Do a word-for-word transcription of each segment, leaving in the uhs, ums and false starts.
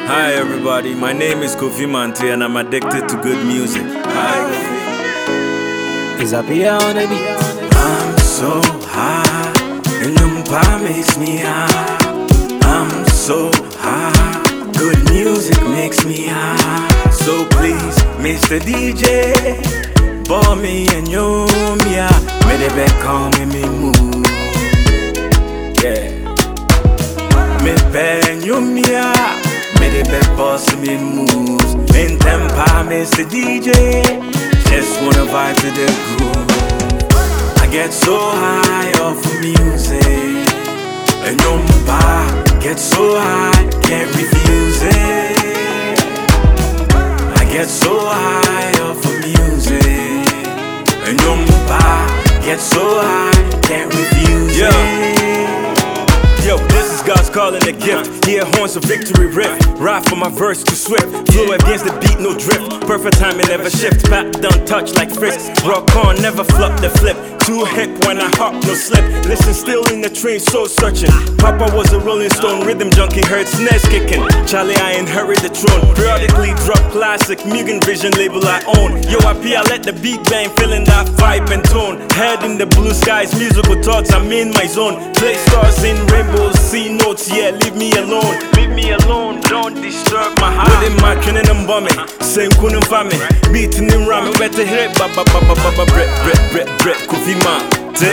Hi everybody, my name is Kofi Mante and I'm addicted to good music. Hi. Is up here on the beat? I'm so high, and Lumpa makes me high. I'm so high, good music makes me high. So please, Mister D J, ball me and you, me, me the back calm me move. Yeah, me bang you, me, me the back boss me moves. In tempo, Mister D J, just wanna vibe to the groove. I get so high off of music, and Lumpa get so high, can't refuse it. I get so high off of music, and Lumpa get so high, can't refuse yeah. it. Yo, this is God's calling a gift. Hear horns of victory riff. Ride for my verse too swift. Flow against the beat, no drift. Perfect timing, never shift. Back down, touch like frisk. Rock on, never flop the flip. Too hip when I hop, no slip. Listen, still in the train, soul searching. Papa was a rolling stone, rhythm junkie, heard snares kicking. Charlie, I inherit the throne. Periodically drop classic, Mugen Vision label I own. Yo, I P, I let the beat bang, feeling that vibe and tone. Head in the blue skies, musical thoughts, I'm in my zone. Play stars in rainbows, see notes, yeah, leave me alone. Leave me alone, don't disturb my heart. Within my training and bombing, same couldn't find me. Beating him ramming, better hit, ba ba ba ba ba ba, brett, brett, brett, brett, Kofi Mante.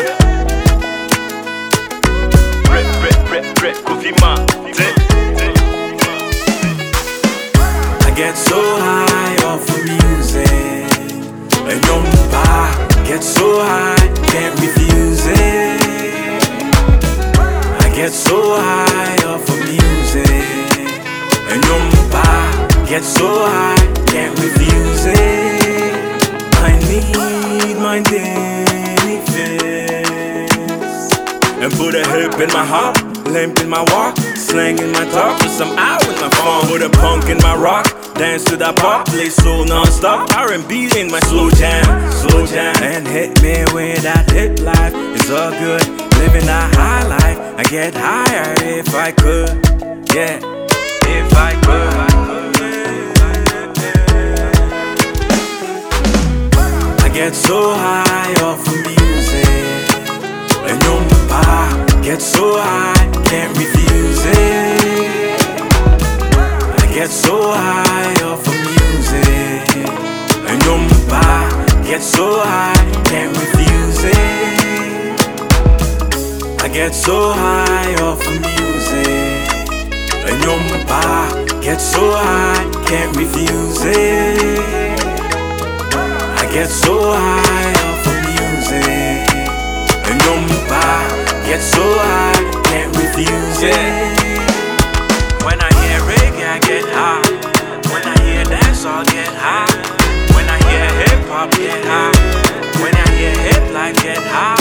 Brett, brett, brett, brett, Kofi Mante. I get so high off of music, and Lumpa get so high, can't refuse it. I get so high off of music, and Lumpa get so high, can't refuse it. I need my daily fix, And put a hip in my hop, limp in my walk, slang in my talk, cause I'm out with my phone. Put a punk in my rock, dance to that pop, play soul non-stop, R and B in my slow jam, slow jam. and hit me with that hit life. It's all good, living that high life. I get higher if I could, yeah, if I could. I get so high off of music, and Lumpa get so high, can't refuse it. I get so high off of music, and Lumpa get so high, can't refuse it. I get so high off of music, and Lumpa get so high, can't refuse it. I get so high off of music, and Lumpa get so high, can't refuse it. When I hear reggae, I get high. When I hear dance, I'll get high. When I hear hip hop, get high. When I hear hip life, get high.